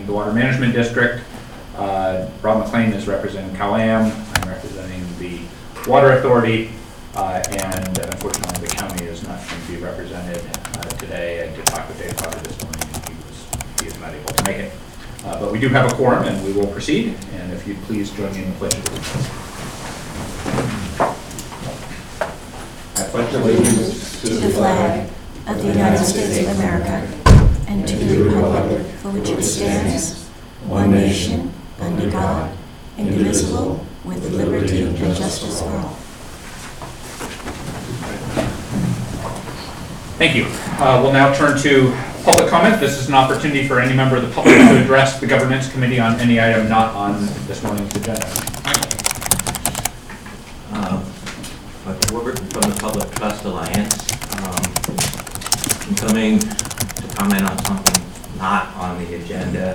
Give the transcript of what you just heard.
representing the Water Management District. Rob McLean is representing CalAm. I'm representing the Water Authority. And unfortunately, the county is not going to be represented today. I did talk with Dave Potter this morning, and he is not able to make it. But we do have a quorum, and we will proceed. And if you'd please join me in the pledge of allegiance. I pledge allegiance to the flag of the United States of America and to the republic for which it stands, one nation, under God, indivisible, with liberty and justice for all. Thank you. We'll now turn to public comment. This is an opportunity for any member of the public to address the Governance Committee on any item not on this morning's agenda. Michael Worbert from the Public Trust Alliance. I'm coming to comment on something not on the agenda.